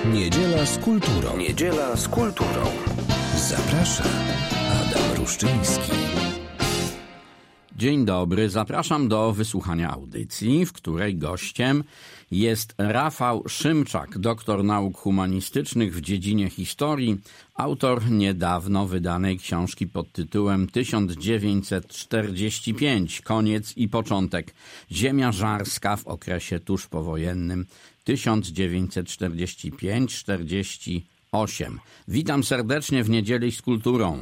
Niedziela z kulturą. Niedziela z kulturą. Zaprasza Adam Ruszczyński. Dzień dobry, zapraszam do wysłuchania audycji, w której gościem jest Rafał Szymczak, doktor nauk humanistycznych w dziedzinie historii, autor niedawno wydanej książki pod tytułem 1945. Koniec i początek. Ziemia żarska w okresie tuż powojennym 1945-48. Witam serdecznie w Niedzieli z kulturą.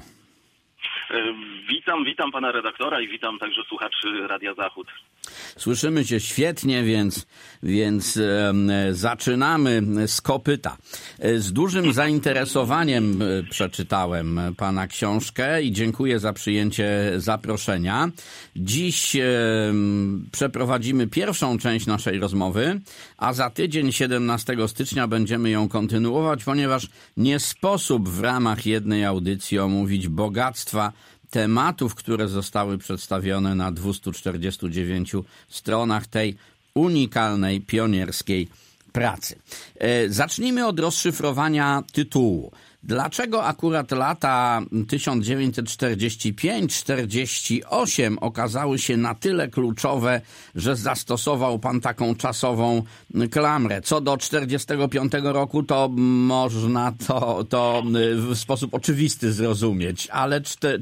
Witam pana redaktora i witam także słuchaczy Radia Zachód. Słyszymy się świetnie, więc zaczynamy z kopyta. Z dużym zainteresowaniem przeczytałem pana książkę i dziękuję za przyjęcie zaproszenia. Dziś przeprowadzimy pierwszą część naszej rozmowy, a za tydzień, 17 stycznia, będziemy ją kontynuować, ponieważ nie sposób w ramach jednej audycji omówić bogactwa tematów, które zostały przedstawione na 249 stronach tej unikalnej, pionierskiej pracy. Zacznijmy od rozszyfrowania tytułu. Dlaczego akurat lata 1945-48 okazały się na tyle kluczowe, że zastosował pan taką czasową klamrę? Co do 1945 roku, to można to w sposób oczywisty zrozumieć, ale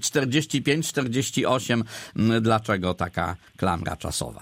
45-48, dlaczego taka klamra czasowa?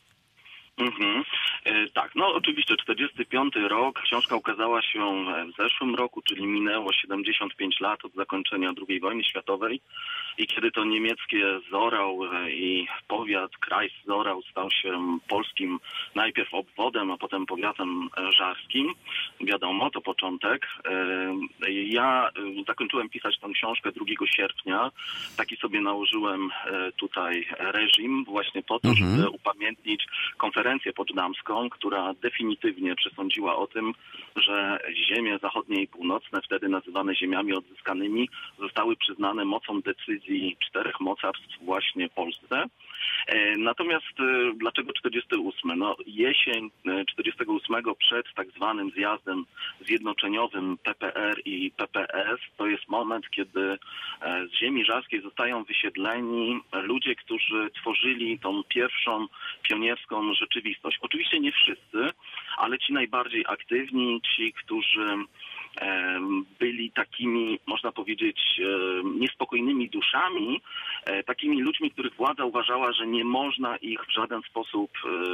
Tak, no oczywiście 45 rok, książka ukazała się w zeszłym roku, czyli minęło 75 lat od zakończenia II wojny światowej i kiedy to niemieckie Zorau i powiat Kreis-Zorau stał się polskim najpierw obwodem, a potem powiatem żarskim, wiadomo, to początek. Ja zakończyłem pisać tę książkę 2 sierpnia, taki sobie nałożyłem tutaj reżim właśnie po to, żeby upamiętnić konferencję poczdamską, która definitywnie przesądziła o tym, że ziemie zachodnie i północne, wtedy nazywane ziemiami odzyskanymi, zostały przyznane mocą decyzji 4 mocarstw właśnie Polsce. Natomiast dlaczego 48? No jesień 48 przed tak zwanym zjazdem zjednoczeniowym PPR i PPS to jest moment, kiedy z ziemi żarskiej zostają wysiedleni ludzie, którzy tworzyli tą pierwszą pionierską rzeczywistość. Oczywiście nie wszyscy, ale ci najbardziej aktywni, ci, którzy byli takimi, można powiedzieć, niespokojnymi duszami, takimi ludźmi, których władza uważała, że nie można ich w żaden sposób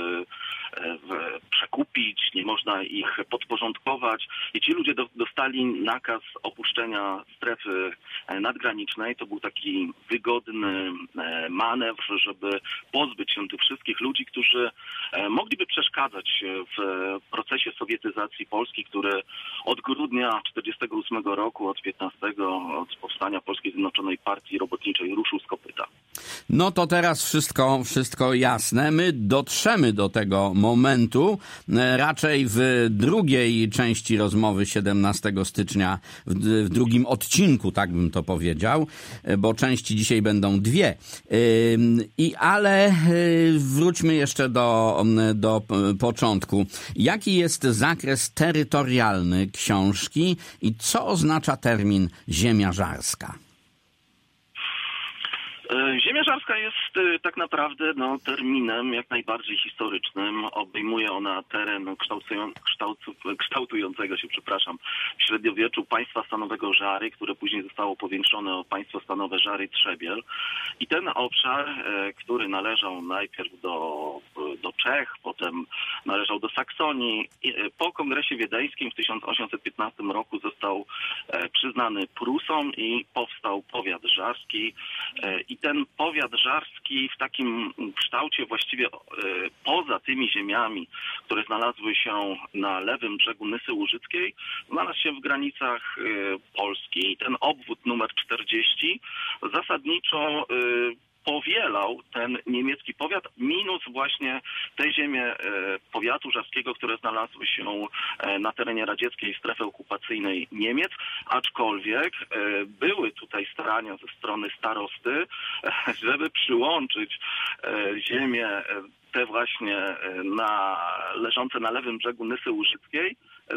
przekupić, nie można ich podporządkować. I ci ludzie dostali nakaz opuszczenia strefy nadgranicznej. To był taki wygodny manewr, żeby pozbyć się tych wszystkich ludzi, którzy mogliby przeszkadzać w procesie sowietyzacji Polski, który od grudnia 1948 roku, od 15, od powstania Polskiej Zjednoczonej Partii Robotniczej ruszył z kopyta. No to teraz wszystko jasne. My dotrzemy do tego momentu raczej w drugiej części rozmowy 17 stycznia, w drugim odcinku, tak bym to powiedział, bo części dzisiaj będą 2. Ale wróćmy jeszcze do początku. Jaki jest zakres terytorialny książki i co oznacza termin ziemia żarska? Ziemia żarska jest tak naprawdę terminem jak najbardziej historycznym. Obejmuje ona teren kształtującego się, w średniowieczu państwa stanowego Żary, które później zostało powiększone o państwo stanowe Żary Trzebiel. I ten obszar, który należał najpierw do Czech, potem należał do Saksonii, po kongresie wiedeńskim w 1815 roku został przyznany Prusom i powstał powiat żarski. I ten powiat żarski w takim kształcie właściwie poza tymi ziemiami, które znalazły się na lewym brzegu Nysy Łużyckiej, znalazł się w granicach Polski. I ten obwód numer 40 zasadniczo powielał ten niemiecki powiat, minus właśnie te ziemie powiatu żarskiego, które znalazły się na terenie radzieckiej strefy okupacyjnej Niemiec, aczkolwiek były tutaj starania ze strony starosty, żeby przyłączyć ziemię te właśnie leżące na lewym brzegu Nysy Łużyckiej,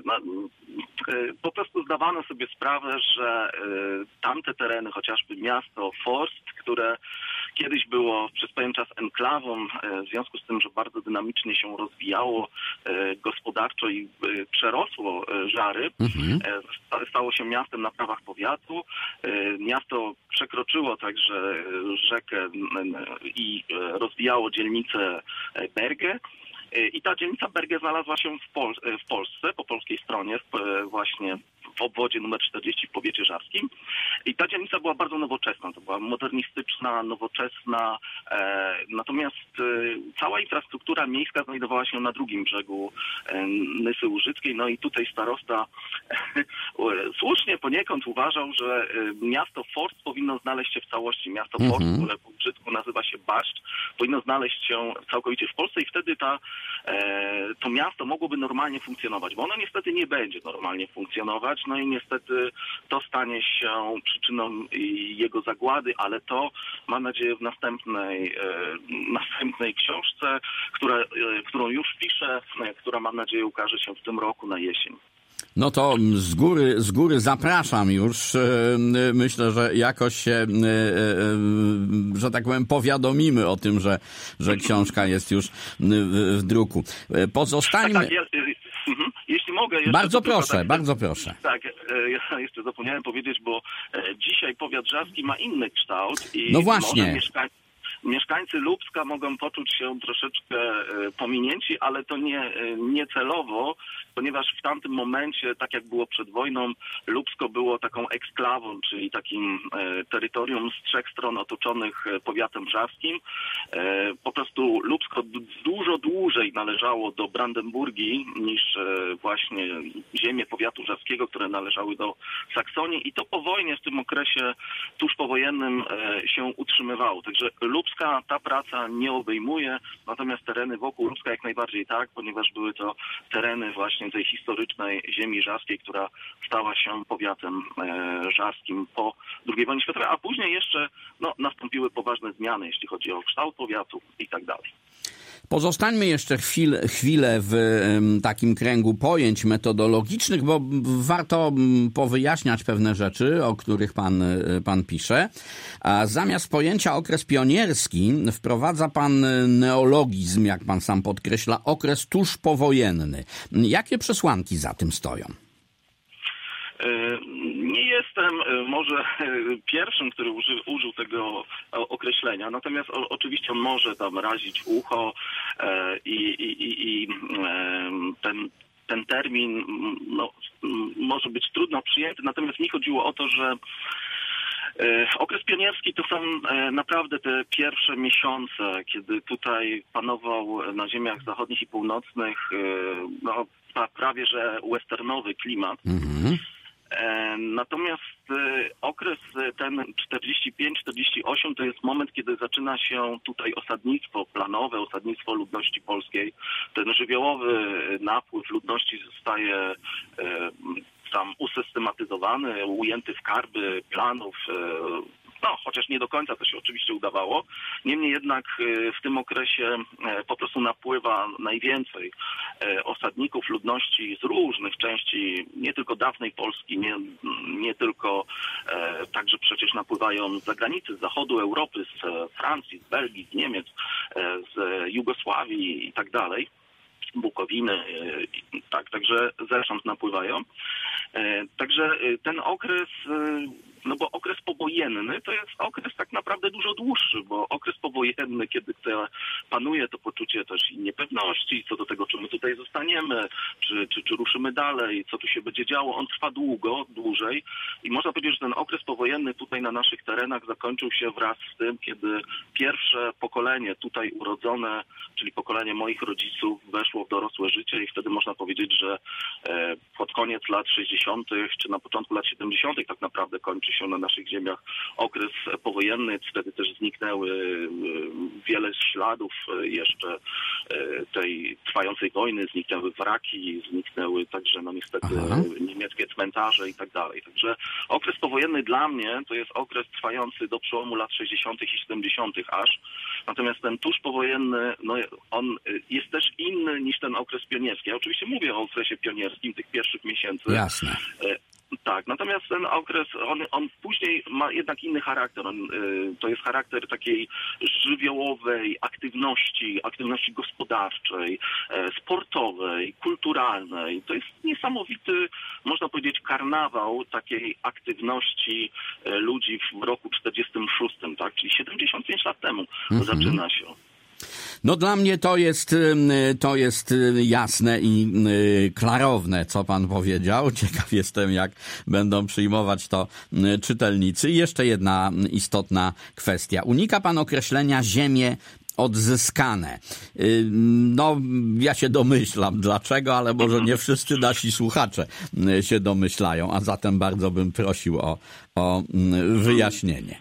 po prostu zdawano sobie sprawę, że tamte tereny, chociażby miasto Forst, które kiedyś było przez pewien czas enklawą, w związku z tym, że bardzo dynamicznie się rozwijało gospodarczo i przerosło Żary, stało się miastem na prawach powiatu. Miasto przekroczyło także rzekę i rozwijało dzielnicę Berge. I ta dzielnica Berge znalazła się w Polsce, po polskiej stronie, właśnie w obwodzie numer 40 w powiecie żarskim. I ta dzielnica była bardzo nowoczesna, to była modernistyczna, nowoczesna, natomiast cała infrastruktura miejska znajdowała się na drugim brzegu Nysy Łużyckiej. No i tutaj starosta słusznie poniekąd uważał, że miasto Forst powinno znaleźć się w całości. Miasto Forst, które po brzydku nazywa się Baszcz, powinno znaleźć się całkowicie w Polsce i wtedy to miasto mogłoby normalnie funkcjonować, bo ono niestety nie będzie normalnie funkcjonować, no i niestety to stanie się przyczyną jego zagłady, ale to mam nadzieję w następnej książce, którą już piszę, która mam nadzieję ukaże się w tym roku na jesień. No to z góry zapraszam już. Myślę, że jakoś się, że tak powiem, powiadomimy o tym, że książka jest już w druku. Pozostańmy... Tak, jeśli mogę... Bardzo proszę. Tak, ja jeszcze zapomniałem powiedzieć, bo dzisiaj powiat żarski ma inny kształt i no właśnie. Może mieszkańcy Lubska mogą poczuć się troszeczkę pominięci, ale to nie celowo, ponieważ w tamtym momencie, tak jak było przed wojną, Lubsko było taką eksklawą, czyli takim terytorium z 3 stron otoczonych powiatem żarskim. Po prostu Lubsko dużo dłużej należało do Brandenburgii niż właśnie ziemie powiatu żarskiego, które należały do Saksonii i to po wojnie, w tym okresie tuż powojennym się utrzymywało. Także Lubska ta praca nie obejmuje, natomiast tereny wokół Lubska jak najbardziej tak, ponieważ były to tereny właśnie tej historycznej ziemi żarskiej, która stała się powiatem żarskim po II wojnie światowej, a później jeszcze nastąpiły poważne zmiany, jeśli chodzi o kształt powiatu i tak dalej. Pozostańmy jeszcze chwilę w takim kręgu pojęć metodologicznych, bo warto powyjaśniać pewne rzeczy, o których pan pisze. A zamiast pojęcia okres pionierski wprowadza pan neologizm, jak pan sam podkreśla, okres tuż powojenny. Jakie przesłanki za tym stoją? Nie jestem może pierwszym, który użył tego określenia, natomiast oczywiście on może tam razić ucho i ten termin może być trudno przyjęty, natomiast mi chodziło o to, że okres pionierski to są naprawdę te pierwsze miesiące, kiedy tutaj panował na ziemiach zachodnich i północnych prawie że westernowy klimat. Natomiast okres ten 45-48 to jest moment, kiedy zaczyna się tutaj osadnictwo planowe, osadnictwo ludności polskiej. Ten żywiołowy napływ ludności zostaje tam usystematyzowany, ujęty w karby planów, chociaż nie do końca to się oczywiście udawało. Niemniej jednak w tym okresie po prostu napływa najwięcej osadników ludności z różnych części, nie tylko dawnej Polski, nie tylko, także przecież napływają z zagranicy, z zachodu Europy, z Francji, z Belgii, z Niemiec, z Jugosławii i tak dalej. Bukowiny, tak, także zewsząd napływają. Także ten okres, bo okres powojenny to jest okres tak naprawdę dużo dłuższy, bo okres powojenny, kiedy panuje to poczucie też i niepewności co do tego, czy my tutaj zostaniemy, czy ruszymy dalej, co tu się będzie działo, on trwa dłużej i można powiedzieć, że ten okres powojenny tutaj na naszych terenach zakończył się wraz z tym, kiedy pierwsze pokolenie tutaj urodzone, czyli pokolenie moich rodziców weszło w dorosłe życie i wtedy można powiedzieć, że pod koniec lat 60. czy na początku lat 70. tak naprawdę kończy się na naszych ziemiach okres powojenny, wtedy też zniknęły wiele śladów jeszcze tej trwającej wojny, zniknęły wraki, zniknęły także niestety niemieckie cmentarze i tak dalej. Także okres powojenny dla mnie to jest okres trwający do przełomu lat 60. i 70. aż. Natomiast ten tuż powojenny, on jest też inny niż ten okres pionierski. Ja oczywiście mówię o okresie pionierskim, tych pierwszych miesięcy. Jasne. Tak, natomiast ten okres, on później ma jednak inny charakter. To jest charakter takiej żywiołowej aktywności gospodarczej, sportowej, kulturalnej. To jest niesamowity, można powiedzieć, karnawał takiej aktywności ludzi w roku 46, tak? Czyli 75 lat temu zaczyna się. No dla mnie to jest jasne i klarowne, co pan powiedział. Ciekaw jestem, jak będą przyjmować to czytelnicy. I jeszcze jedna istotna kwestia. Unika pan określenia ziemie odzyskane. No, ja się domyślam dlaczego, ale może nie wszyscy nasi słuchacze się domyślają, a zatem bardzo bym prosił o wyjaśnienie.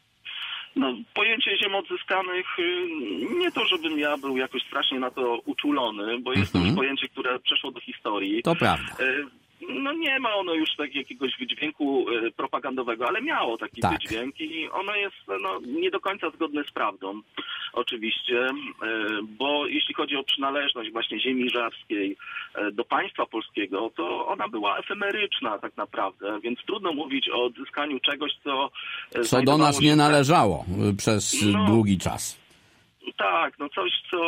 Pojęcie ziem odzyskanych, nie to, żebym ja był jakoś strasznie na to uczulony, bo jest to już pojęcie, które przeszło do historii. To prawda. Nie ma ono już jakiegoś wydźwięku propagandowego, ale miało taki wydźwięk i ono jest nie do końca zgodne z prawdą, oczywiście, bo jeśli chodzi o przynależność właśnie ziemi żarskiej do państwa polskiego, to ona była efemeryczna tak naprawdę, więc trudno mówić o odzyskaniu czegoś, co do nas nie należało przez długi czas. Tak, coś,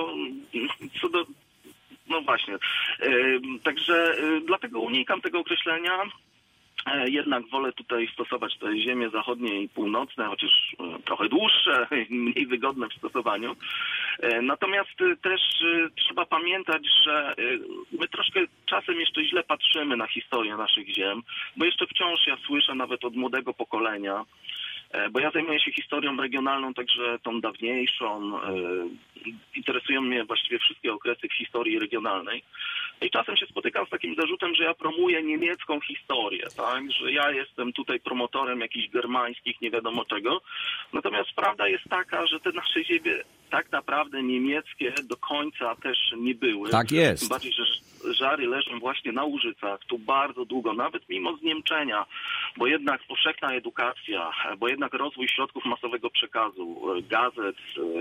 co do... No właśnie. Także dlatego unikam tego określenia. Jednak wolę tutaj stosować te ziemie zachodnie i północne, chociaż trochę dłuższe, mniej wygodne w stosowaniu. Natomiast też trzeba pamiętać, że my troszkę czasem jeszcze źle patrzymy na historię naszych ziem, bo jeszcze wciąż ja słyszę nawet od młodego pokolenia, bo ja zajmuję się historią regionalną, także tą dawniejszą. Interesują mnie właściwie wszystkie okresy w historii regionalnej. I czasem się spotykam z takim zarzutem, że ja promuję niemiecką historię, tak? Że ja jestem tutaj promotorem jakichś germańskich, nie wiadomo czego. Natomiast prawda jest taka, że te nasze ziemie tak naprawdę niemieckie do końca też nie były. Tak jest. Tym bardziej, że żary leżą właśnie na Łużycach, tu bardzo długo, nawet mimo zniemczenia, bo jednak powszechna edukacja, bo jednak rozwój środków masowego przekazu, gazet,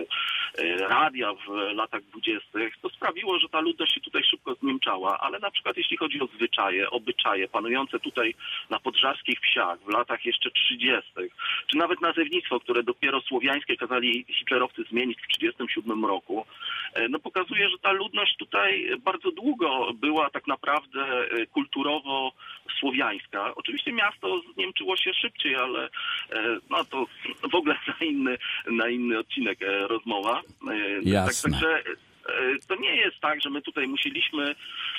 radia w latach 20., to sprawiło, że ta ludność się tutaj szybko zniemczała, ale na przykład jeśli chodzi o zwyczaje, obyczaje panujące tutaj na podżarskich wsiach w latach jeszcze 30., czy nawet nazewnictwo, które dopiero słowiańskie kazali hitlerowcy zmienić w 1937 roku, pokazuje, że ta ludność tutaj bardzo długo była tak naprawdę kulturowo słowiańska. Oczywiście miasto zniemczyło się szybciej, ale to w ogóle na inny odcinek rozmowa. Jasne. Także to nie jest tak, że my tutaj musieliśmy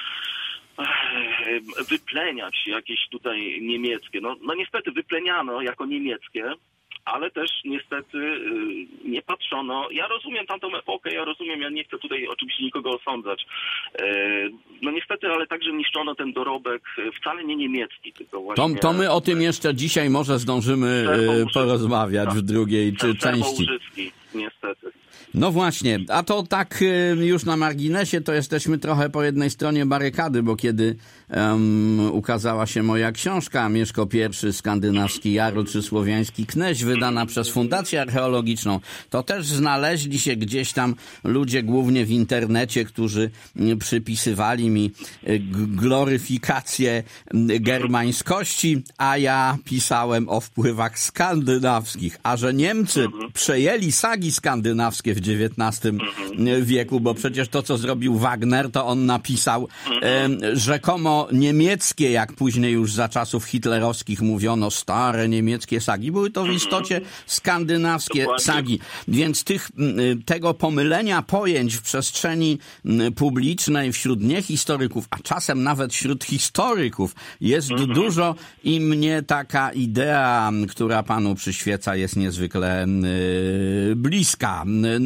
wypleniać jakieś tutaj niemieckie. No niestety wypleniano jako niemieckie, ale też niestety nie patrzono. Ja rozumiem tamtą epokę, ja nie chcę tutaj oczywiście nikogo osądzać. No niestety, ale także niszczono ten dorobek wcale nie niemiecki, tylko właśnie... To my o tym jeszcze dzisiaj może zdążymy porozmawiać w drugiej części. Niestety. No właśnie, a to tak już na marginesie to jesteśmy trochę po jednej stronie barykady, bo kiedy ukazała się moja książka Mieszko I, skandynawski jarl czy słowiański kneź, wydana przez Fundację Archeologiczną, to też znaleźli się gdzieś tam ludzie, głównie w internecie, którzy przypisywali mi gloryfikację germańskości, a ja pisałem o wpływach skandynawskich, a że Niemcy przejęli sagi skandynawskie w XIX wieku, bo przecież to, co zrobił Wagner, to on napisał rzekomo niemieckie, jak później już za czasów hitlerowskich mówiono, stare niemieckie sagi. Były to w istocie skandynawskie sagi. Więc tego pomylenia pojęć w przestrzeni publicznej wśród niehistoryków, a czasem nawet wśród historyków jest dużo i mnie taka idea, która panu przyświeca, jest niezwykle bliska. No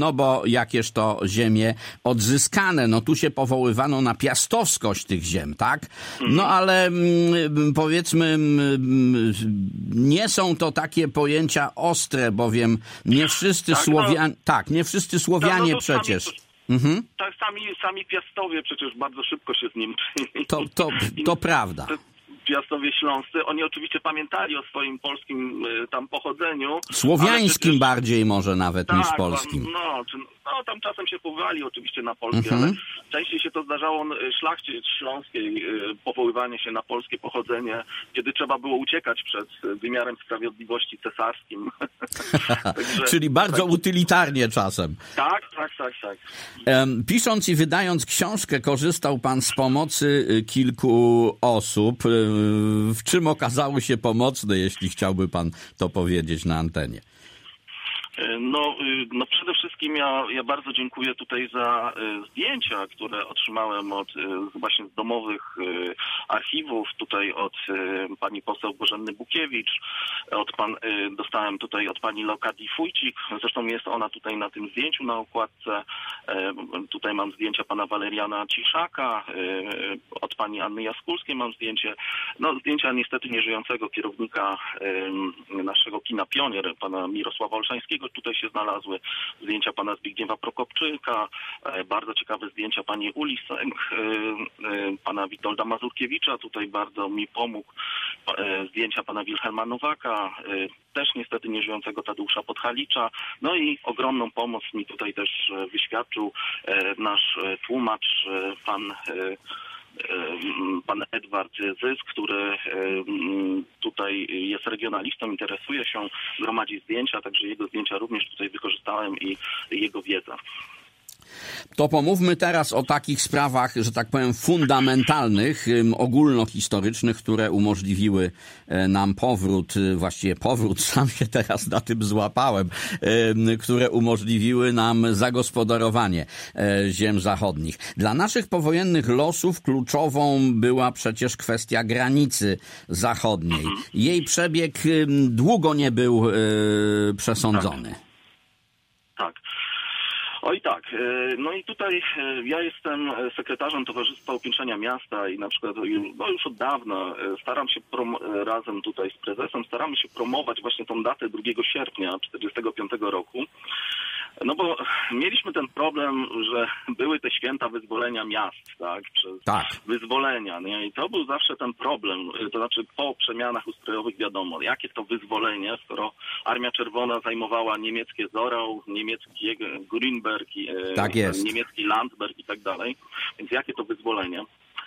no bo jakież to ziemie odzyskane. No tu się powoływano na piastowskość tych ziem, tak? No ale powiedzmy, nie są to takie pojęcia ostre, bowiem nie wszyscy Słowianie, nie wszyscy Słowianie przecież. Tak, sami Piastowie przecież bardzo szybko się z nim czynili. To prawda. Piastowie śląscy, oni oczywiście pamiętali o swoim polskim tam pochodzeniu. Słowiańskim bardziej może nawet niż polskim. No, tam czasem się powołali oczywiście na polskie, ale częściej się to zdarzało szlachcie śląskiej, powoływanie się na polskie pochodzenie, kiedy trzeba było uciekać przed wymiarem sprawiedliwości cesarskim. Także, czyli bardzo utylitarnie czasem. Tak. Pisząc i wydając książkę, korzystał pan z pomocy kilku osób. W czym okazały się pomocne, jeśli chciałby pan to powiedzieć na antenie? No przede wszystkim ja bardzo dziękuję tutaj za zdjęcia, które otrzymałem właśnie z domowych archiwów, tutaj od pani poseł Bożenny Bukiewicz, dostałem tutaj od pani Leokadii Fujcik, zresztą jest ona tutaj na tym zdjęciu na okładce, tutaj mam zdjęcia pana Waleriana Ciszaka, od pani Anny Jaskulskiej mam zdjęcie, zdjęcia niestety nieżyjącego kierownika naszego kina Pionier, pana Mirosława Olszańskiego, tutaj się znalazły zdjęcia pana Zbigniewa Prokopczyka, bardzo ciekawe zdjęcia pani Uli Sęk, pana Witolda Mazurkiewicza, tutaj bardzo mi pomógł, zdjęcia pana Wilhelma Nowaka, też niestety nieżyjącego Tadeusza Podhalicza, no i ogromną pomoc mi tutaj też wyświadczył nasz tłumacz, pan Edward Zysk, który tutaj jest regionalistą, interesuje się, gromadzi zdjęcia, także jego zdjęcia również tutaj wykorzystałem i jego wiedza. To pomówmy teraz o takich sprawach, że tak powiem, fundamentalnych, ogólnohistorycznych, które umożliwiły nam powrót, sam się teraz na tym złapałem, które umożliwiły nam zagospodarowanie ziem zachodnich. Dla naszych powojennych losów kluczową była przecież kwestia granicy zachodniej. Jej przebieg długo nie był przesądzony. Tak. Oj tak, no i tutaj ja jestem sekretarzem Towarzystwa Upiększania Miasta i na przykład już od dawna staram się razem tutaj z prezesem staramy się promować właśnie tą datę 2 sierpnia 1945 roku. No bo mieliśmy ten problem, że były te święta wyzwolenia miast, tak? Przez wyzwolenia, nie? I to był zawsze ten problem, to znaczy po przemianach ustrojowych wiadomo, jakie to wyzwolenie, skoro Armia Czerwona zajmowała niemieckie Zorau, niemiecki Grünberg, niemiecki Landsberg i tak dalej, więc jakie to wyzwolenie?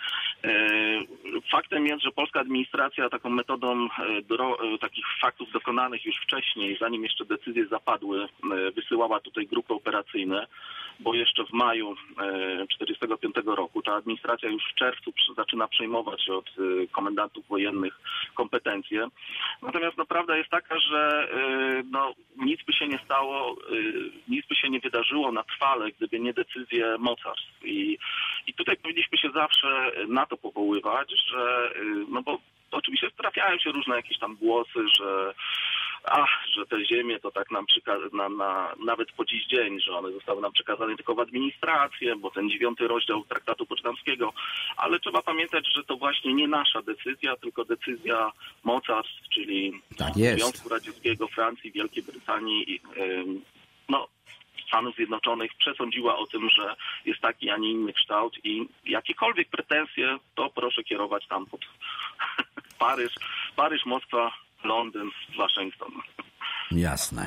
Faktem jest, że polska administracja taką metodą takich faktów dokonanych już wcześniej, zanim jeszcze decyzje zapadły, wysyłała tutaj grupy operacyjne, bo jeszcze w maju 1945 roku ta administracja już w czerwcu zaczyna przejmować od komendantów wojennych kompetencje. Natomiast prawda jest taka, że nic by się nie stało, nic by się nie wydarzyło na trwale, gdyby nie decyzje mocarstw. I tutaj powinniśmy się zawsze na to powoływać, że bo oczywiście trafiają się różne jakieś tam głosy, że te ziemie to tak nam nawet po dziś dzień, że one zostały nam przekazane tylko w administrację, bo ten 9 rozdział Traktatu Poczdamskiego, ale trzeba pamiętać, że to właśnie nie nasza decyzja, tylko decyzja mocarstw, czyli Związku Radzieckiego, Francji, Wielkiej Brytanii, Stanów Zjednoczonych przesądziła o tym, że jest taki, a nie inny kształt i jakiekolwiek pretensje, to proszę kierować tam pod Paryż, Moskwa, Londyn, Waszyngton. Jasne.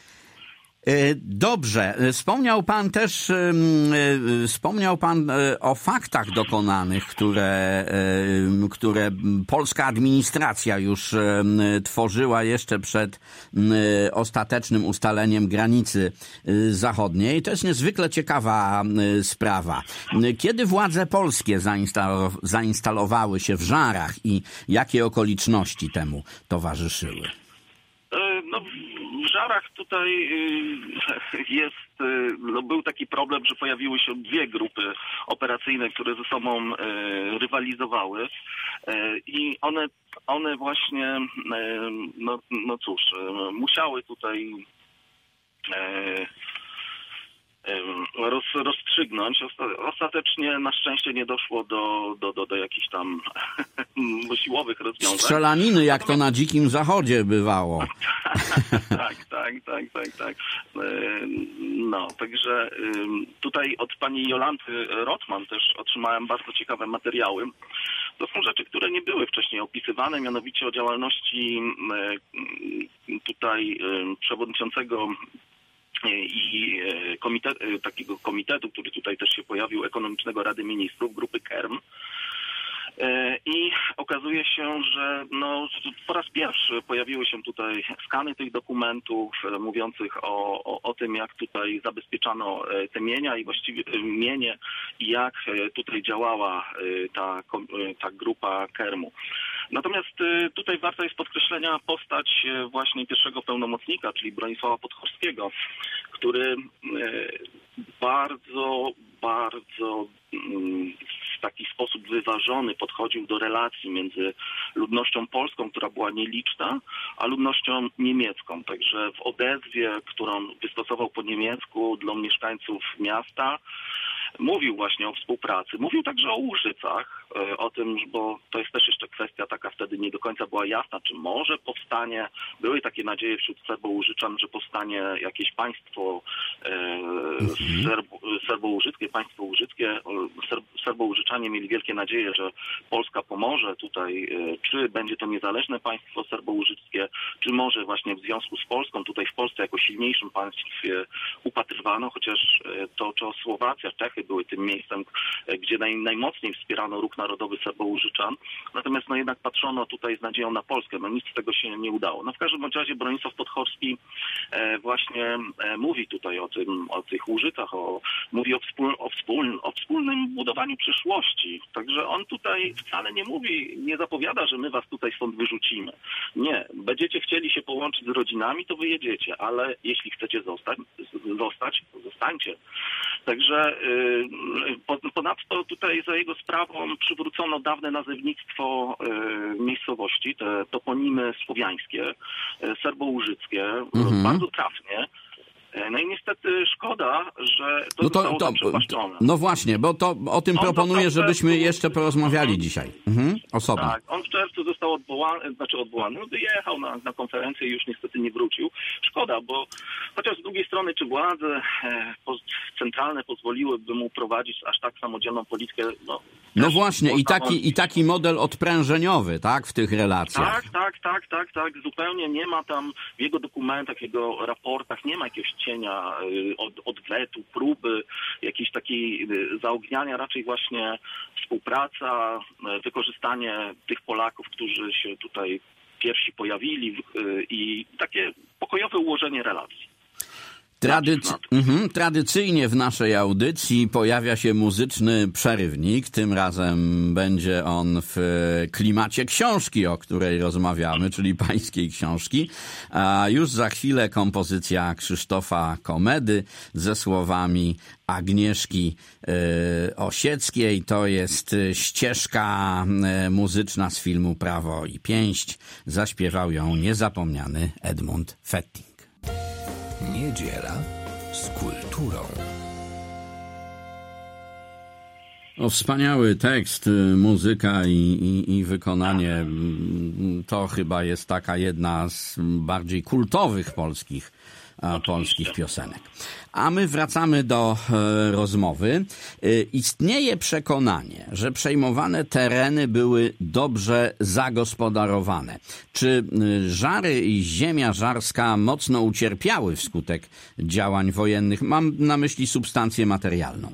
Dobrze. Wspomniał pan o faktach dokonanych, które polska administracja już tworzyła jeszcze przed ostatecznym ustaleniem granicy zachodniej. To jest niezwykle ciekawa sprawa. Kiedy władze polskie zainstalowały się w Żarach i jakie okoliczności temu towarzyszyły? W Żarach tutaj był taki problem, że pojawiły się 2 grupy operacyjne, które ze sobą rywalizowały i one właśnie, musiały tutaj rozstrzygnąć. Ostatecznie na szczęście nie doszło do jakichś tam siłowych rozwiązań. Strzelaniny, jak to na Dzikim Zachodzie bywało. Tak. No, także tutaj od pani Jolanty Rotman też otrzymałem bardzo ciekawe materiały. To są rzeczy, które nie były wcześniej opisywane, mianowicie o działalności tutaj przewodniczącego i takiego komitetu, który tutaj też się pojawił, Ekonomicznego Rady Ministrów, grupy KERM. I okazuje się, że po raz pierwszy pojawiły się tutaj skany tych dokumentów mówiących o tym, jak tutaj zabezpieczano te mienia i właściwie mienie i jak tutaj działała ta grupa KERM-u. Natomiast tutaj warto jest podkreślenia postać właśnie pierwszego pełnomocnika, czyli Bronisława Podchorskiego, który bardzo w taki sposób wyważony podchodził do relacji między ludnością polską, która była nieliczna, a ludnością niemiecką. Także w odezwie, którą wystosował po niemiecku dla mieszkańców miasta, mówił właśnie o współpracy. Mówił także o Łużycach, o tym, bo to jest też jeszcze kwestia taka wtedy nie do końca była jasna, czy może powstanie, były takie nadzieje wśród Serbo-Łużyczan, że powstanie jakieś państwo serbo-łużyckie, państwo łużyckie. Serbo-Łużyczanie mieli wielkie nadzieje, że Polska pomoże tutaj, czy będzie to niezależne państwo serbo-łużyckie, czy może właśnie w związku z Polską, tutaj w Polsce jako silniejszym państwie upatrywano, chociaż to Czechosłowacja, Czechy były tym miejscem, gdzie najmocniej wspierano ruch narodowy Serbo-Łużyczan. Natomiast jednak patrzono tutaj z nadzieją na Polskę. Nic z tego się nie udało. W każdym razie Bronisław Podchorski właśnie mówi tutaj o tych Łużycach, mówi o wspólnym budowaniu przyszłości. Także on tutaj wcale nie mówi, nie zapowiada, że my was tutaj stąd wyrzucimy. Nie. Będziecie chcieli się połączyć z rodzinami, to wyjedziecie, ale jeśli chcecie zostać, to zostańcie. Także ponadto tutaj za jego sprawą przywrócono dawne nazewnictwo miejscowości, te toponimy słowiańskie, serbo-łużyckie, bardzo trafnie. No i niestety szkoda, że to zostało zaprzepaszczone. No właśnie, bo o tym proponuję, żebyśmy jeszcze porozmawiali dzisiaj. Osobno. Tak, on w czerwcu został odwołany, wyjechał na konferencję i już niestety nie wrócił. Szkoda, bo chociaż z drugiej strony, czy władze centralne pozwoliłyby mu prowadzić aż tak samodzielną politykę? No właśnie, i taki model odprężeniowy, tak, w tych relacjach. Tak, zupełnie nie ma tam w jego dokumentach, jego raportach, nie ma jakiegoś cienia odwetu, próby, jakiejś takiej zaogniania, raczej właśnie współpraca, wykorzystanie tych Polaków, którzy się tutaj pierwsi pojawili i takie pokojowe ułożenie relacji. Tradycyjnie w naszej audycji pojawia się muzyczny przerywnik. Tym razem będzie on w klimacie książki, o której rozmawiamy, czyli pańskiej książki. A już za chwilę kompozycja Krzysztofa Komedy ze słowami Agnieszki Osieckiej. To jest ścieżka muzyczna z filmu Prawo i pięść. Zaśpiewał ją niezapomniany Edmund Fetting. Niedziela z kulturą. Wspaniały tekst, muzyka i wykonanie. To chyba jest taka jedna z bardziej kultowych polskich piosenek. A my wracamy do rozmowy. Istnieje przekonanie, że przejmowane tereny były dobrze zagospodarowane. Czy Żary i ziemia żarska mocno ucierpiały wskutek działań wojennych? Mam na myśli substancję materialną.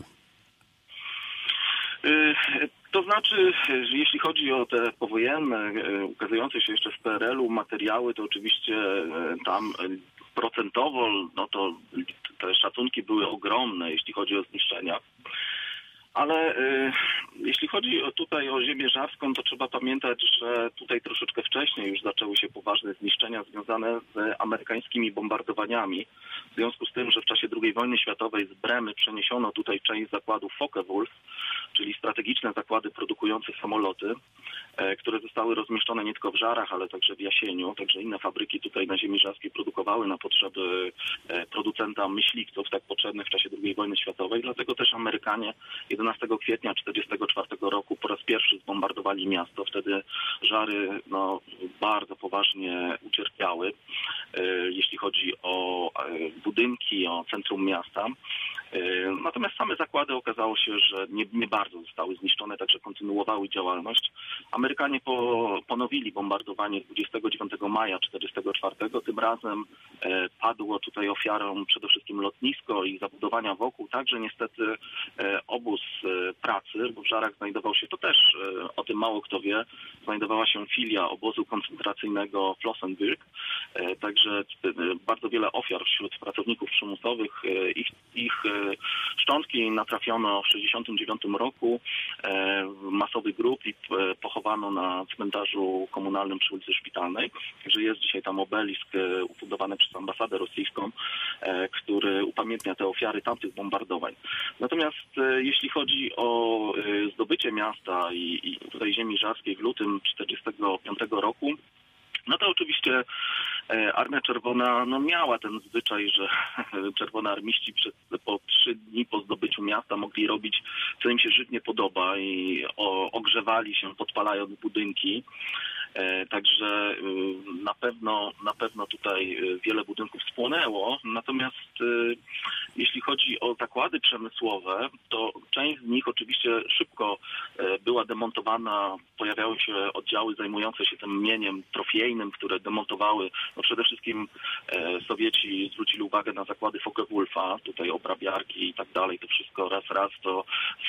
To znaczy, że jeśli chodzi o te powojenne, ukazujące się jeszcze z PRL-u materiały, to oczywiście tam procentowo, to te szacunki były ogromne, jeśli chodzi o zniszczenia. Ale jeśli chodzi tutaj o ziemię żarską, to trzeba pamiętać, że tutaj troszeczkę wcześniej już zaczęły się poważne zniszczenia związane z amerykańskimi bombardowaniami. W związku z tym, że w czasie II wojny światowej z Bremy przeniesiono tutaj część zakładów Focke-Wulf, czyli strategiczne zakłady produkujące samoloty. które zostały rozmieszczone nie tylko w Żarach, ale także w Jasieniu. Także inne fabryki tutaj na ziemi żarskiej produkowały na potrzeby producenta myśliwców tak potrzebnych w czasie II wojny światowej. Dlatego też Amerykanie 11 kwietnia 1944 roku po raz pierwszy zbombardowali miasto. Wtedy Żary bardzo poważnie ucierpiały, jeśli chodzi o budynki, o centrum miasta. Natomiast same zakłady okazało się, że nie bardzo zostały zniszczone, także kontynuowały działalność. Amerykanie ponowili bombardowanie 29 maja 1944. Tym razem padło tutaj ofiarą przede wszystkim lotnisko i zabudowania wokół, także niestety obóz pracy, bo w Żarach znajdował się, to też o tym mało kto wie, znajdowała się filia obozu koncentracyjnego Flossenbürg, także bardzo wiele ofiar wśród pracowników przymusowych. Ich szczątki natrafiono w 1969 roku w masowy grób i pochowano na cmentarzu komunalnym przy ulicy Szpitalnej. Także jest dzisiaj tam obelisk ufundowany przez ambasadę rosyjską, który upamiętnia te ofiary tamtych bombardowań. Natomiast jeśli chodzi o zdobycie miasta i tutaj ziemi żarskiej w lutym 1945 roku, no to oczywiście Armia Czerwona miała ten zwyczaj, że czerwonoarmiści po 3 dni po zdobyciu miasta mogli robić, co im się żywnie podoba i ogrzewali się, podpalając budynki. Także na pewno tutaj wiele budynków spłonęło. Natomiast jeśli chodzi o zakłady przemysłowe, to część z nich oczywiście szybko była demontowana. Pojawiały się oddziały zajmujące się tym mieniem trofejnym, które demontowały. Przede wszystkim Sowieci zwrócili uwagę na zakłady Focke-Wulfa, tutaj obrabiarki i tak dalej. To wszystko raz to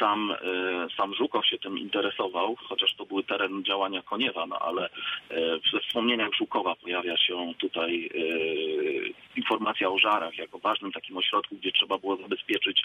sam Żukow się tym interesował, chociaż to był teren działania Koniewa, ale we wspomnieniach Żukowa pojawia się tutaj informacja o Żarach jako ważnym takim ośrodku, gdzie trzeba było zabezpieczyć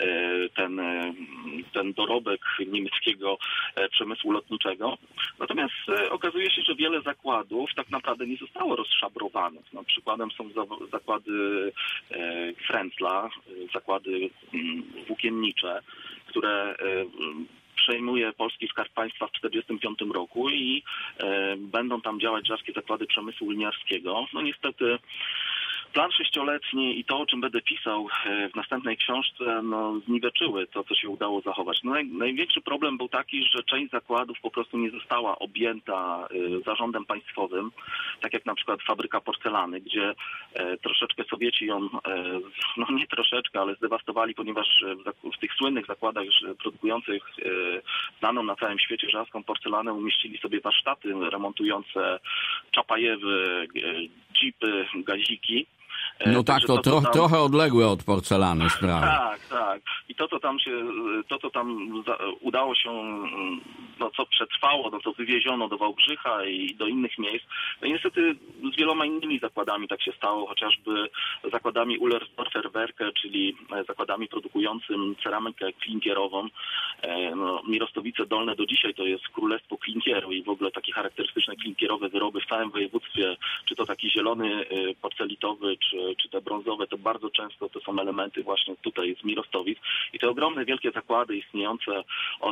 ten dorobek niemieckiego przemysłu lotniczego. Natomiast okazuje się, że wiele zakładów tak naprawdę nie zostało rozszabrowanych. Przykładem są zakłady Frenzla, zakłady włókiennicze, które przejmuje polski Skarb Państwa w 1945 roku i będą tam działać żarskie zakłady przemysłu liniarskiego. Niestety plan 6-letni i to, o czym będę pisał w następnej książce, zniweczyły to, co się udało zachować. Największy problem był taki, że część zakładów po prostu nie została objęta zarządem państwowym, tak jak na przykład fabryka porcelany, gdzie troszeczkę Sowieci ją, nie troszeczkę, ale zdewastowali, ponieważ w tych słynnych zakładach produkujących znaną na całym świecie żarską porcelanę umieścili sobie warsztaty remontujące Czapajewy, jeepy, gaziki. Tak, trochę odległe od porcelany sprawy. Tak. I to, co tam udało się, co przetrwało, co wywieziono do Wałbrzycha i do innych miejsc. Niestety z wieloma innymi zakładami tak się stało, chociażby zakładami Ullersdorfer Werke, czyli zakładami produkującym ceramikę klinkierową. Mirostowice Dolne do dzisiaj to jest królestwo klinkieru i w ogóle takie charakterystyczne klinkierowe wyroby w całym województwie, czy to taki zielony porcelitowy, czy te brązowe, to bardzo często to są elementy właśnie tutaj z Mirostowic. I te ogromne, wielkie zakłady istniejące od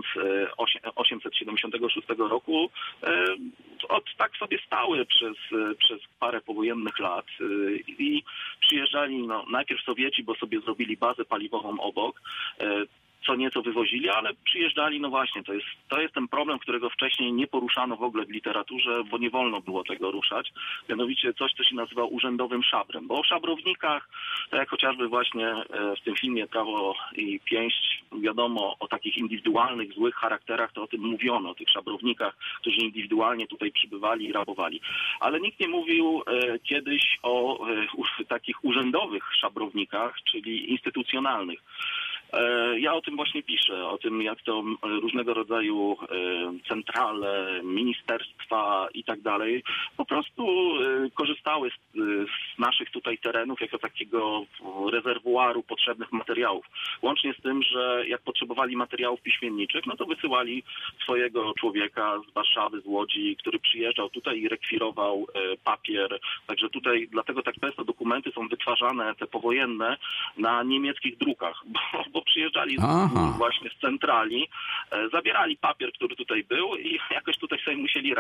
1876 roku tak sobie stały przez parę powojennych lat i przyjeżdżali najpierw Sowieci, bo sobie zrobili bazę paliwową obok, co nieco wywozili, ale przyjeżdżali, właśnie, to jest ten problem, którego wcześniej nie poruszano w ogóle w literaturze, bo nie wolno było tego ruszać. Mianowicie coś, co się nazywa urzędowym szabrem. Bo o szabrownikach, tak jak chociażby właśnie w tym filmie Prawo i Pięść wiadomo o takich indywidualnych, złych charakterach, to o tym mówiono, o tych szabrownikach, którzy indywidualnie tutaj przybywali i rabowali. Ale nikt nie mówił kiedyś o takich urzędowych szabrownikach, czyli instytucjonalnych. Ja o tym właśnie piszę, o tym, jak to różnego rodzaju centrale, ministerstwa i tak dalej po prostu korzystały z naszych tutaj terenów jako takiego rezerwuaru potrzebnych materiałów. Łącznie z tym, że jak potrzebowali materiałów piśmienniczych, to wysyłali swojego człowieka z Warszawy, z Łodzi, który przyjeżdżał tutaj i rekwirował papier. Także tutaj, dlatego tak często dokumenty są wytwarzane, te powojenne, na niemieckich drukach, bo przyjeżdżali właśnie z centrali, zabierali papier, który tutaj był i jako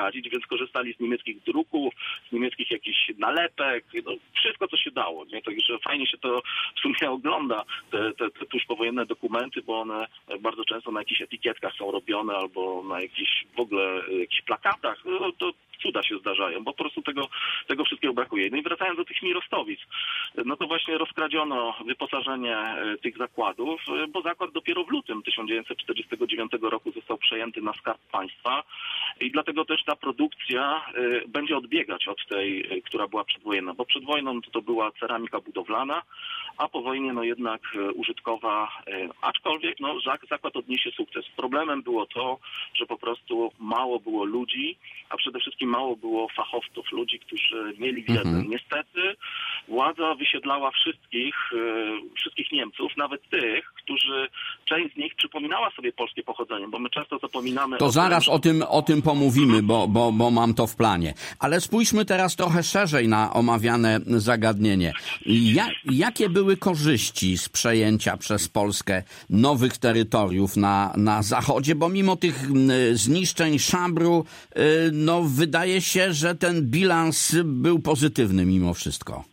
poradzić, więc korzystali z niemieckich druków, z niemieckich jakichś nalepek, no, wszystko co się dało, nie? Także fajnie się to w sumie ogląda, te tuż powojenne dokumenty, bo one bardzo często na jakichś etykietkach są robione albo na jakichś w ogóle jakichś plakatach, no, to cuda się zdarzają, bo po prostu tego wszystkiego brakuje. No i wracając do tych Mirostowic, no to właśnie rozkradziono wyposażenie tych zakładów, bo zakład dopiero w lutym 1949 roku został przejęty na Skarb Państwa i dlatego też ta produkcja będzie odbiegać od tej, która była przedwojenna, bo przed wojną to była ceramika budowlana, a po wojnie no jednak użytkowa, aczkolwiek no zakład odniesie sukces. Problemem było to, że po prostu mało było ludzi, a przede wszystkim mało było fachowców, ludzi, którzy mieli wiedzę. Niestety władza wysiedlała wszystkich Niemców, nawet tych, którzy, część z nich przypominała sobie polskie pochodzenie, bo my często zapominamy to zaraz o tym pomówimy, bo mam to w planie. Ale spójrzmy teraz trochę szerzej na omawiane zagadnienie. Jakie były korzyści z przejęcia przez Polskę nowych terytoriów na zachodzie? Bo mimo tych zniszczeń, szabru, no wydaje się, że ten bilans był pozytywny mimo wszystko.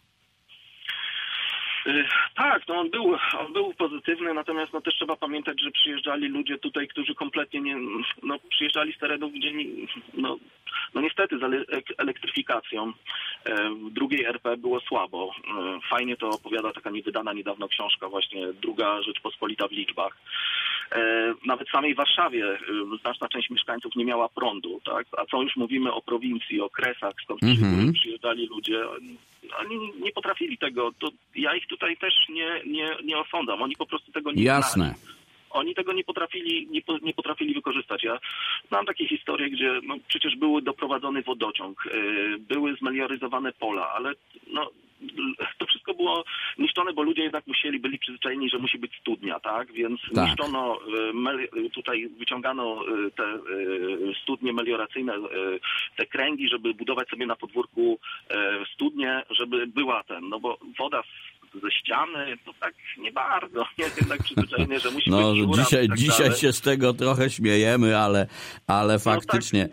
Tak, no on był pozytywny, natomiast no też trzeba pamiętać, że przyjeżdżali ludzie tutaj, którzy kompletnie przyjeżdżali z terenów, gdzie no niestety z elektryfikacją w drugiej RP było słabo. Fajnie to opowiada taka niewydana niedawno książka właśnie Druga Rzeczpospolita w liczbach. Nawet w samej Warszawie znaczna część mieszkańców nie miała prądu, tak? A co już mówimy o prowincji, o Kresach, skąd przyjeżdżali ludzie. Oni nie potrafili tego, to ja ich tutaj też nie osądzam, oni po prostu tego nie Jasne. znali. Oni tego nie potrafili wykorzystać. Ja znam takie historie, gdzie no, przecież były doprowadzony wodociąg, były zmelioryzowane pola, ale no, to wszystko było niszczone, bo ludzie jednak byli przyzwyczajeni, że musi być studnia, tak? Więc niszczono, tutaj wyciągano te studnie melioracyjne, te kręgi, żeby budować sobie na podwórku studnię, żeby była no bo woda ze ściany, to tak nie bardzo. Jest jednak przyzwyczajenie, że musi być dziura, dzisiaj się z tego trochę śmiejemy, ale faktycznie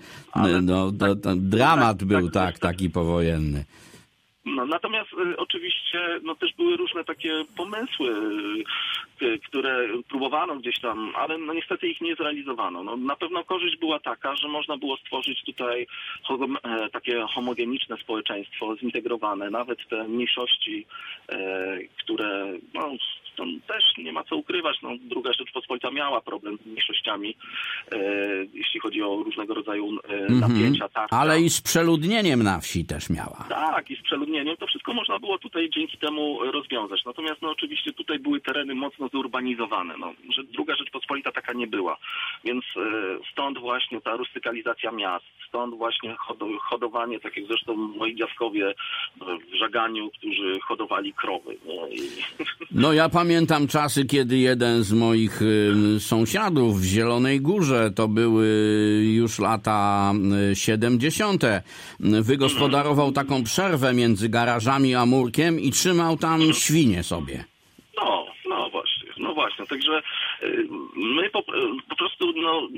dramat był taki powojenny. No, natomiast oczywiście też były różne takie pomysły, które próbowano gdzieś tam, ale no niestety ich nie zrealizowano. No, na pewno korzyść była taka, że można było stworzyć tutaj takie homogeniczne społeczeństwo, zintegrowane, nawet te mniejszości, które to też nie ma co ukrywać. Druga Rzeczpospolita miała problem z mniejszościami, jeśli chodzi o różnego rodzaju napięcia. Tarcia. Ale i z przeludnieniem na wsi też miała. Tak, i z przeludnieniem. To wszystko można było tutaj dzięki temu rozwiązać. Natomiast oczywiście tutaj były tereny mocno zurbanizowane. Że Druga Rzeczpospolita taka nie była. Więc stąd właśnie ta rustykalizacja miast, stąd właśnie hodowanie, tak jak zresztą moi dziadkowie w Żaganiu, którzy hodowali krowy. No ja pamiętam czasy, kiedy jeden z moich sąsiadów w Zielonej Górze, to były już lata 70., wygospodarował taką przerwę między garażami a murkiem i trzymał tam świnie sobie. No właśnie, także my po prostu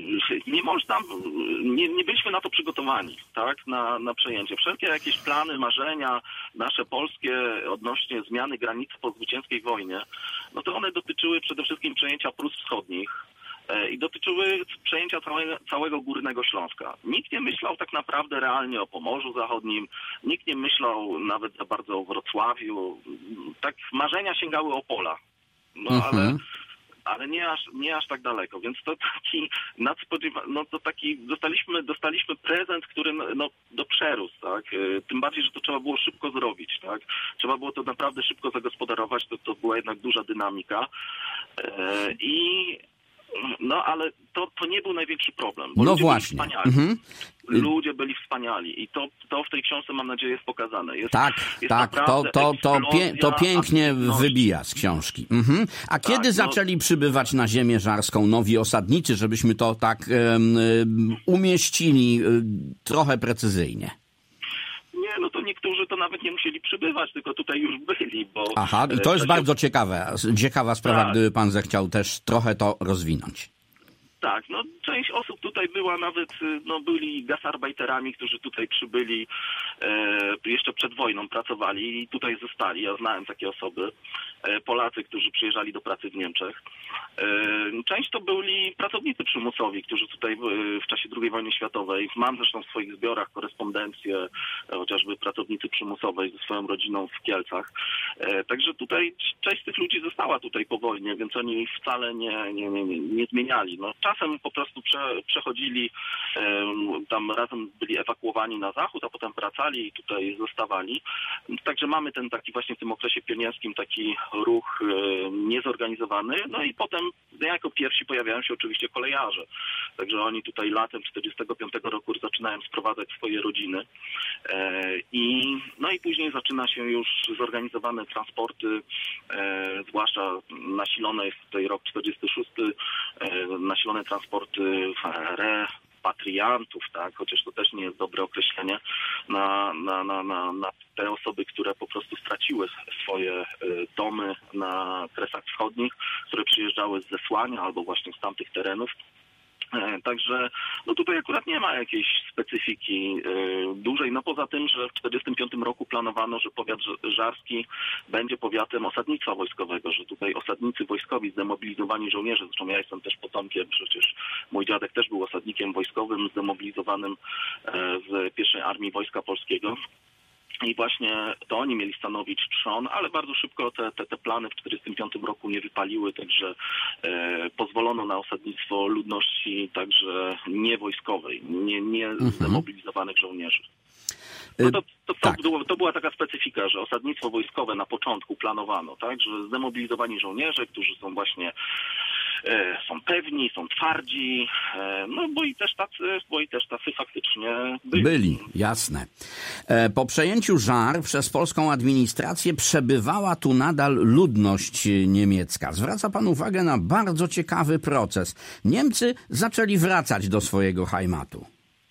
nie byliśmy na to przygotowani, tak, na przejęcie. Wszelkie jakieś plany, marzenia nasze polskie odnośnie zmiany granicy po zwycięskiej wojnie, no to one dotyczyły przede wszystkim przejęcia Prus Wschodnich i dotyczyły przejęcia całego Górnego Śląska. Nikt nie myślał tak naprawdę realnie o Pomorzu Zachodnim, nikt nie myślał nawet za bardzo o Wrocławiu. Tak marzenia sięgały Opola. Ale nie aż tak daleko, więc to taki dostaliśmy prezent, który do przerósł, tak? Tym bardziej, że to trzeba było szybko zrobić, tak? Trzeba było to naprawdę szybko zagospodarować, to była jednak duża dynamika ale to nie był największy problem, bo ludzie byli wspaniali. Ludzie byli wspaniali i to w tej książce, mam nadzieję, jest pokazane. To pięknie wybija z książki. A kiedy zaczęli przybywać na ziemię żarską nowi osadnicy, żebyśmy to tak umieścili trochę precyzyjnie? To niektórzy to nawet nie musieli przybywać, tylko tutaj już byli. Aha, i to jest bardzo ciekawa sprawa, gdyby pan zechciał też trochę to rozwinąć. Tak, no część osób tutaj była nawet, no byli gastarbeiterami, którzy tutaj przybyli jeszcze przed wojną, pracowali i tutaj zostali. Ja znałem takie osoby, Polacy, którzy przyjeżdżali do pracy w Niemczech. Część to byli pracownicy przymusowi, którzy tutaj w czasie II wojny światowej, mam zresztą w swoich zbiorach korespondencję, chociażby pracownicy przymusowej ze swoją rodziną w Kielcach. Także tutaj część z tych ludzi została tutaj po wojnie, więc oni wcale nie zmieniali. No, czasem po prostu przechodzili, tam razem byli ewakuowani na zachód, a potem wracali i tutaj zostawali. Także mamy ten taki właśnie w tym okresie pionierskim taki ruch niezorganizowany. No i potem jako pierwsi pojawiają się oczywiście kolejarze. Także oni tutaj latem 1945 roku zaczynają sprowadzać swoje rodziny. No i później zaczyna się już zorganizowane transporty, zwłaszcza nasilone jest tutaj rok 46, nasilone transporty repatriantów, tak, chociaż to też nie jest dobre określenie, na te osoby, które po prostu straciły swoje domy na Kresach Wschodnich, które przyjeżdżały z zesłania albo właśnie z tamtych terenów. Także no tutaj akurat nie ma jakiejś specyfiki dużej, no poza tym, że w 1945 roku planowano, że powiat żarski będzie powiatem osadnictwa wojskowego, że tutaj osadnicy wojskowi, zdemobilizowani żołnierze, zresztą ja jestem też potomkiem, przecież mój dziadek też był osadnikiem wojskowym, zdemobilizowanym w pierwszej Armii Wojska Polskiego. I właśnie to oni mieli stanowić trzon, ale bardzo szybko te plany w 1945 roku nie wypaliły, także pozwolono na osadnictwo ludności także niewojskowej, nie zdemobilizowanych żołnierzy. No to była taka specyfika, że osadnictwo wojskowe na początku planowano, tak, że zdemobilizowani żołnierze, którzy są właśnie są pewni, są twardzi, no bo i też tacy faktycznie byli. Jasne. Po przejęciu Żar przez polską administrację przebywała tu nadal ludność niemiecka. Zwraca pan uwagę na bardzo ciekawy proces. Niemcy zaczęli wracać do swojego Heimatu.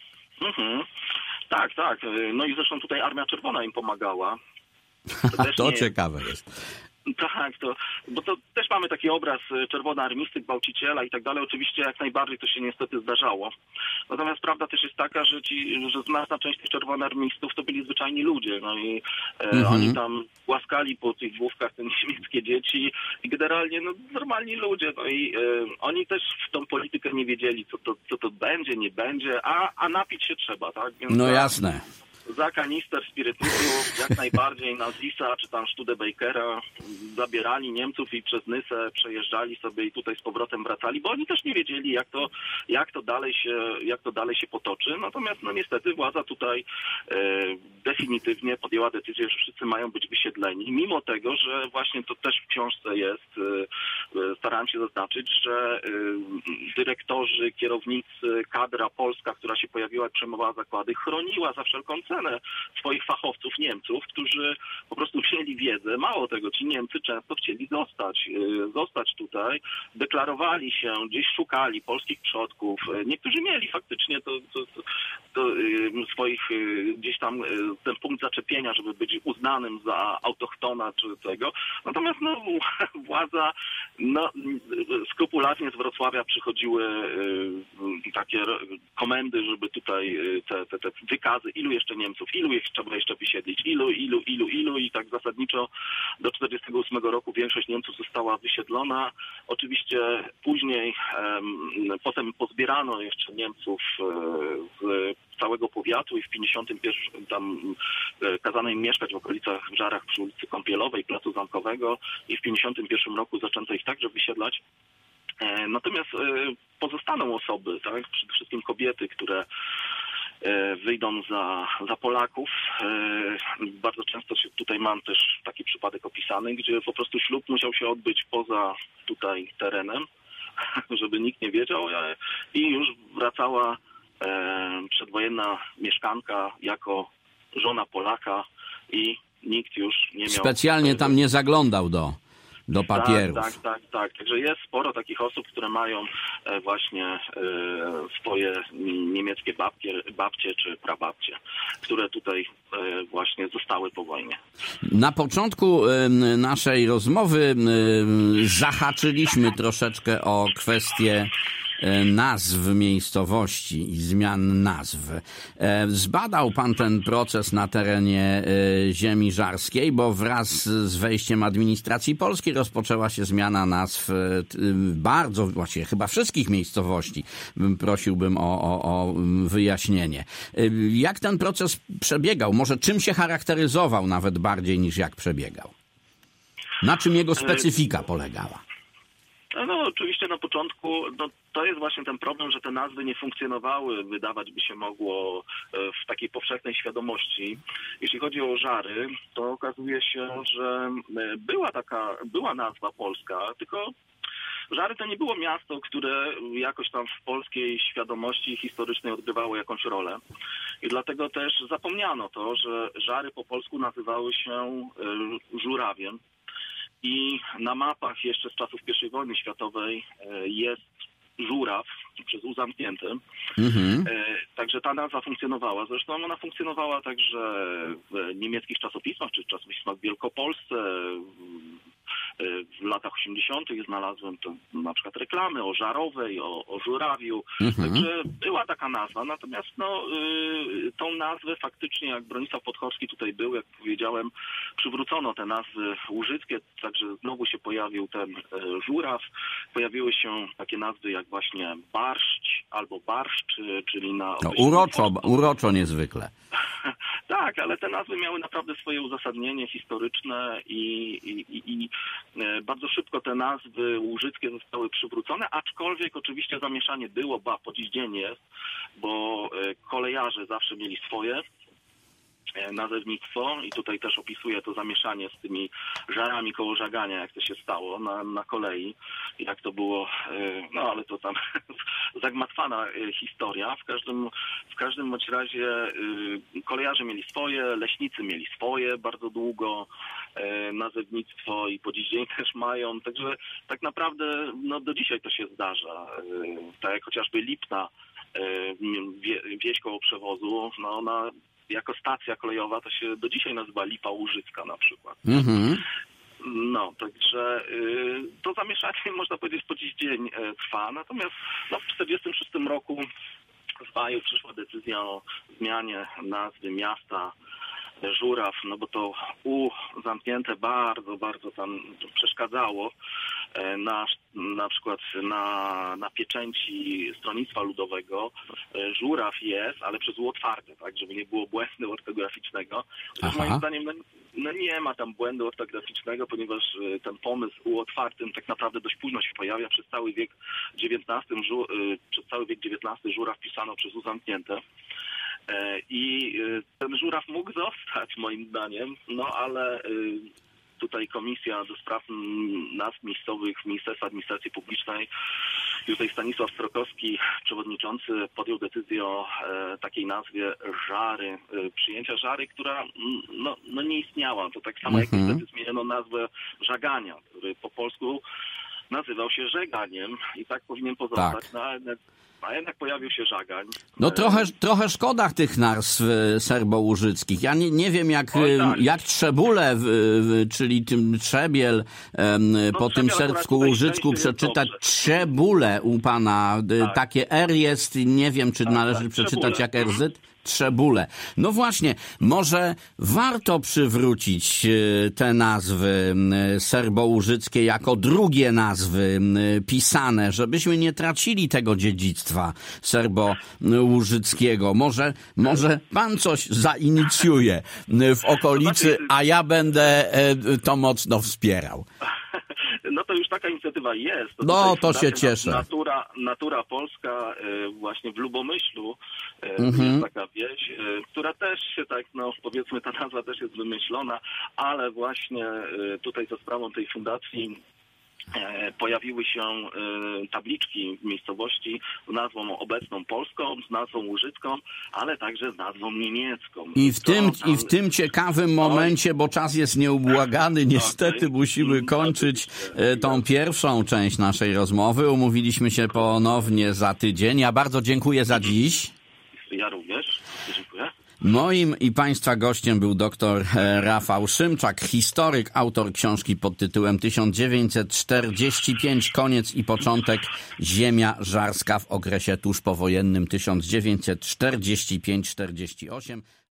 Tak. No i zresztą tutaj Armia Czerwona im pomagała. To ciekawe jest. Tak, bo to też mamy taki obraz czerwony armisty, gwałciciela i tak dalej. Oczywiście jak najbardziej to się niestety zdarzało. Natomiast prawda też jest taka, że znaczna część tych czerwonoarmistów to byli zwyczajni ludzie. No i oni tam łaskali po tych główkach te niemieckie dzieci i generalnie normalni ludzie. No i oni też w tą politykę nie wiedzieli, co to będzie, nie będzie, a napić się trzeba, tak? Więc jasne. Za kanister spirytusu jak najbardziej na Zisa czy tam Studebakera zabierali Niemców i przez Nysę przejeżdżali sobie i tutaj z powrotem wracali, bo oni też nie wiedzieli jak to dalej się potoczy. Natomiast no niestety władza tutaj definitywnie podjęła decyzję, że wszyscy mają być wysiedleni, mimo tego, że właśnie to też w książce jest, starałem się zaznaczyć, że dyrektorzy, kierownicy, kadra polska, która się pojawiła i przejmowała zakłady, chroniła za wszelką cenę swoich fachowców Niemców, którzy po prostu mieli wiedzę. Mało tego, ci Niemcy często chcieli zostać tutaj, deklarowali się, gdzieś szukali polskich przodków. Niektórzy mieli faktycznie to swoich gdzieś tam ten punkt zaczepienia, żeby być uznanym za autochtona czy tego. Natomiast władza skrupulatnie z Wrocławia przychodziły takie komendy, żeby tutaj te wykazy, ilu jeszcze Niemców, ilu ich trzeba jeszcze wysiedlić, ilu i tak zasadniczo do 1948 roku większość Niemców została wysiedlona. Oczywiście później, potem pozbierano jeszcze Niemców z całego powiatu i w 51 tam kazano im mieszkać w okolicach w Żarach przy ulicy Kąpielowej, Placu Zamkowego i w 51 roku zaczęto ich także wysiedlać. Natomiast pozostaną osoby, tak, przede wszystkim kobiety, które wyjdą za Polaków. Bardzo często tutaj mam też taki przypadek opisany, gdzie po prostu ślub musiał się odbyć poza tutaj terenem, żeby nikt nie wiedział i już wracała przedwojenna mieszkanka jako żona Polaka i nikt już nie miał... Specjalnie tam nie zaglądał do papierów. Tak. Także jest sporo takich osób, które mają właśnie swoje niemieckie babcie czy prababcie, które tutaj właśnie zostały po wojnie. Na początku naszej rozmowy zahaczyliśmy troszeczkę o kwestię nazw miejscowości i zmian nazw. Zbadał pan ten proces na terenie ziemi żarskiej, bo wraz z wejściem administracji polskiej rozpoczęła się zmiana nazw bardzo, właściwie chyba wszystkich miejscowości. Prosiłbym o wyjaśnienie. Jak ten proces przebiegał? Może czym się charakteryzował nawet bardziej niż jak przebiegał? Na czym jego specyfika polegała? No oczywiście na początku to jest właśnie ten problem, że te nazwy nie funkcjonowały, wydawać by się mogło, w takiej powszechnej świadomości. Jeśli chodzi o Żary, to okazuje się, że była nazwa polska, tylko Żary to nie było miasto, które jakoś tam w polskiej świadomości historycznej odgrywało jakąś rolę. I dlatego też zapomniano to, że Żary po polsku nazywały się Żurawiem. I na mapach jeszcze z czasów I wojny światowej jest Żuraw przez U zamknięty. Także ta nazwa funkcjonowała. Zresztą ona funkcjonowała także w niemieckich czasopismach, czy czasopismach w Wielkopolsce. W latach 80. znalazłem to na przykład reklamy o Żarowej, o Żurawiu. Także była taka nazwa. Natomiast tą nazwę faktycznie, jak Bronisław Podchorski tutaj był, jak powiedziałem, przywrócono te nazwy łużyckie, także znowu się pojawił ten Żuraw. Pojawiły się takie nazwy jak właśnie Barszcz albo Barszcz, czyli na... Uroczo niezwykle. Tak, ale te nazwy miały naprawdę swoje uzasadnienie historyczne i bardzo szybko te nazwy łużyckie zostały przywrócone, aczkolwiek oczywiście zamieszanie było, po dziś dzień jest, bo kolejarze zawsze mieli swoje nazewnictwo i tutaj też opisuję to zamieszanie z tymi Żarami koło Żagania, jak to się stało na kolei, jak to było, no ale to tam zagmatwana historia. W każdym bądź razie kolejarze mieli swoje, leśnicy mieli swoje bardzo długo nazewnictwo i po dziś dzień też mają, także tak naprawdę do dzisiaj to się zdarza. Tak jak chociażby Lipna, wieś koło Przewozu, ona jako stacja kolejowa to się do dzisiaj nazywa Lipa Łużycka na przykład. No, także to zamieszanie, można powiedzieć, po dziś dzień trwa. Natomiast w 1946 roku w maju przyszła decyzja o zmianie nazwy miasta Żuraw, bo to U zamknięte bardzo, bardzo tam przeszkadzało. Na przykład na pieczęci Stronnictwa Ludowego Żuraw jest, ale przez U otwarte, tak, żeby nie było błędu ortograficznego. Moim zdaniem nie ma tam błędu ortograficznego, ponieważ ten pomysł U otwartym tak naprawdę dość późno się pojawia. Przez cały wiek XIX Żuraw pisano przez U zamknięte. I ten Żuraw mógł zostać moim zdaniem, ale tutaj Komisja do Spraw Nazw Miejscowych w Ministerstwie Administracji Publicznej, tutaj Stanisław Strokowski, przewodniczący, podjął decyzję o takiej nazwie Żary, przyjęcia Żary, która nie istniała. To tak samo jak niestety zmieniono nazwę Żagania, który po polsku nazywał się Żeganiem i tak powinien pozostać, a jednak pojawił się Żagań. Trochę szkoda tych nazw serbołużyckich. Ja nie wiem, jak Trzebule, czyli tym Trzebiel, po tym serbsku-łużycku przeczytać Trzebule u pana. Takie R jest, nie wiem, czy należy przeczytać jak RZ. Trzebule. No właśnie, może warto przywrócić te nazwy serbołużyckie jako drugie nazwy pisane, żebyśmy nie tracili tego dziedzictwa serbołużyckiego. Może pan coś zainicjuje w okolicy, a ja będę to mocno wspierał. No to już taka inicjatywa jest. To się cieszę. Natura Polska właśnie w Lubomyślu jest taka wieś, która też się tak, powiedzmy, ta nazwa też jest wymyślona, ale właśnie tutaj za sprawą tej fundacji pojawiły się tabliczki w miejscowości z nazwą obecną polską, z nazwą łużycką, ale także z nazwą niemiecką. I w tym ciekawym momencie, bo czas jest nieubłagany, niestety musimy kończyć tą pierwszą część naszej rozmowy. Umówiliśmy się ponownie za tydzień. Ja bardzo dziękuję za dziś. Ja również. Dziękuję. Moim i Państwa gościem był dr Rafał Szymczak, historyk, autor książki pod tytułem 1945 koniec i początek ziemia żarska w okresie tuż powojennym 1945-48.